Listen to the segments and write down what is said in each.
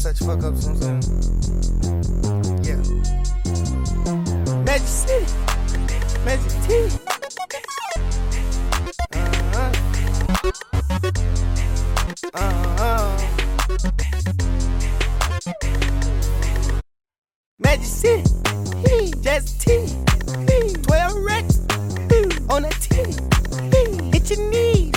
touch fuck up, you know what I'm saying? Yeah. Magic City. Magic T. Magic City. Jazz T. 12 racks. On that T. Hit your knees.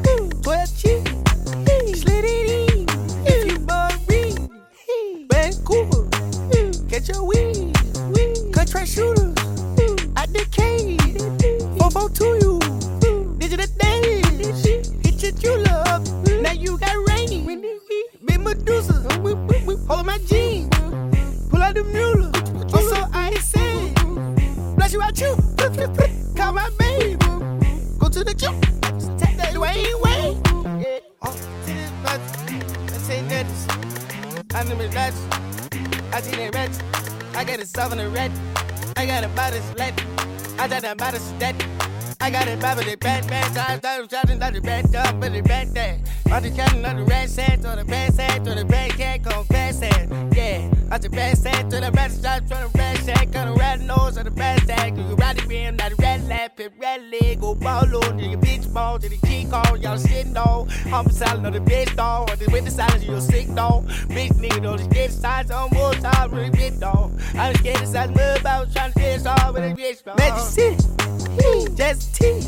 12 G. Slid it in. If you worry. Vancouver. Catch your weed. Contract shooters. Out the cage. 4-4 to you. Digital days. Hit your jeweler. Now you got rain. Big Medusa. Hold my jeans. Pull out the mule. I'm so icy. Flash you out you. Call my baby. Go to the juke. Take that way. Yeah. Oh, to this bus. I say that. I know me rats. I see that rats. I got a 7 and red. I got a body slat. I got a body stat. I got a body bad. I started shouting like the bad dog, but the bad day. I'm just counting on the red set, or the bad set, or the bad cat, go fast set. Yeah, I just bad set to the red shot, trying to red shack, got a red nose, or the bad sack. You ride the beam, not the red lap, hit red leg, go ball on to your bitch ball, to the key call, y'all sitting on. I'm silent on the bitch dog, or the with the silence, you're sick dog. Bitch nigga, don't just get sides on more time with a bitch dog. I was scared of size move, I was trying to get off with a bitch dog. Magic City, Jazz T,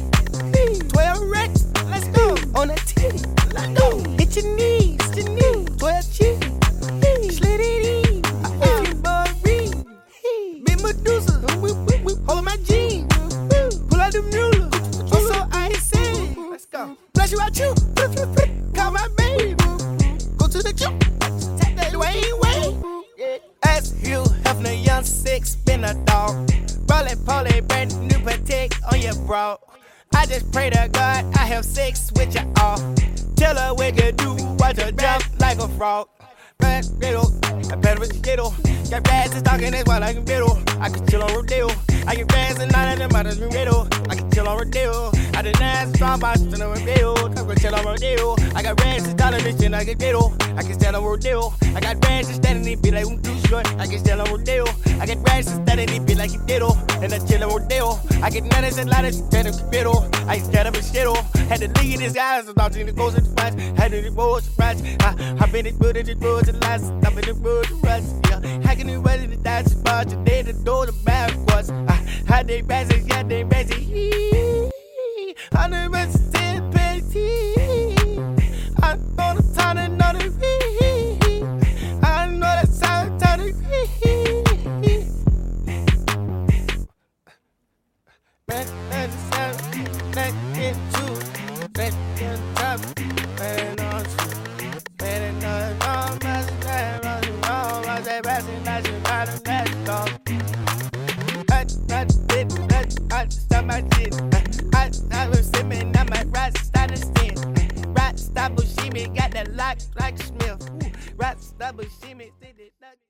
12 racks, let's go. On that T, let's go. Hit your knees, 12 G, slid it in. If you worry, Big Medusa, hold my jeans, pull out the mule. I'm so icy, let's go. Flash you out you, call my baby. Go to the juke, take that way. Yeah. As Hugh Hefner, young 6, spin a dog. Rollin' poly, brand new protect on your bro. I just pray to God I have sex with you all. Tell her what you do, watch her jump like a frog. Riddle, I better with the diddle. Got bags and talking this while I can riddle. I can chill on Rodeo. I get bags and none of them others been riddle. I can chill on Rodeo. I did not strong box to the Rodeo. I can chill on Rodeo. I got rags and dollar bitch and I get riddle. I can stand on Rodeo. I got rags and standing it be like I'm too short. I can stand on Rodeo. I get rags and standing it be like you diddle. And I chill on Rodeo. I get nutters and ladders and stand up riddle. I stand up and shittle. Had to leave his eyes and thought in the ghost of the flash. Had to divorce the flash. I've been in the road to last. Stop in the road to rush. Yeah. How can you run in the dance spot? Today the door to backwards. How they message, yeah, they message. I know it's 10 petty. I know the time and know the I know the sound of the Man, sound, back into, back in trouble, man, on you. Man, and all my time, I say, passing, let's go. I stop my shit. I was simming, I might rise, start to stand. Right, stop, Bushimi, got that lock like Smith. Right, stop, Bushimi, did it.